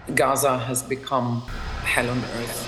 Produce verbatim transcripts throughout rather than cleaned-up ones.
Gaza has become hell on earth.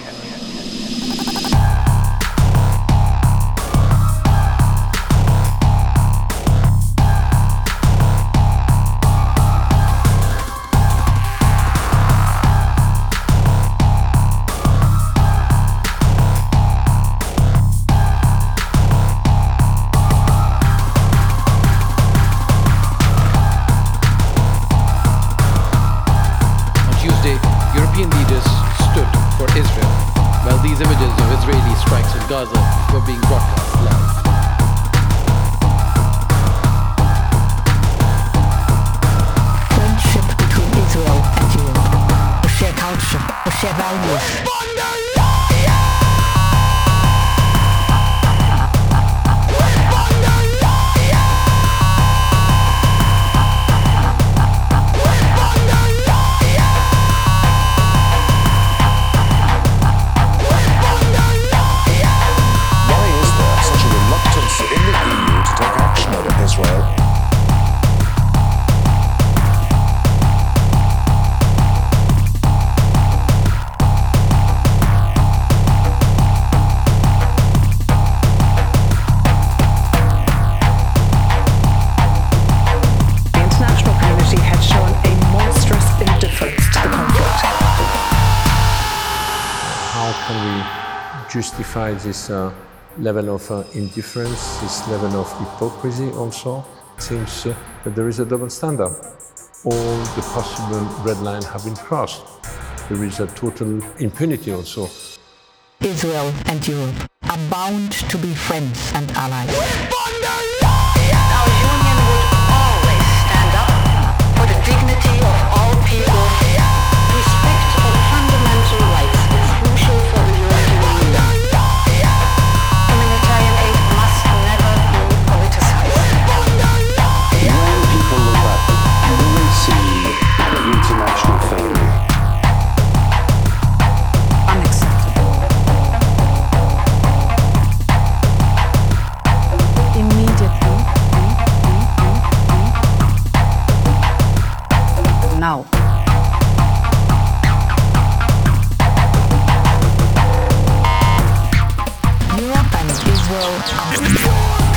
European leaders stood for Israel, while these images of Israeli strikes in Gaza were being broadcast live. Friendship between Israel and Europe, a shared culture, a shared values. How can we justify this uh, level of uh, indifference, this level of hypocrisy also? It seems uh, that there is a double standard. All the possible red lines have been crossed. There is a total impunity also. Israel and Europe are bound to be friends and allies. Our union would always stand up for the dignity of all people. Respect for fundamental rights is crucial for the European Union. Humanitarian aid must never be politicized. When people look back, you will see the international failure. Unacceptable. Immediately. Now. Europe and Israel are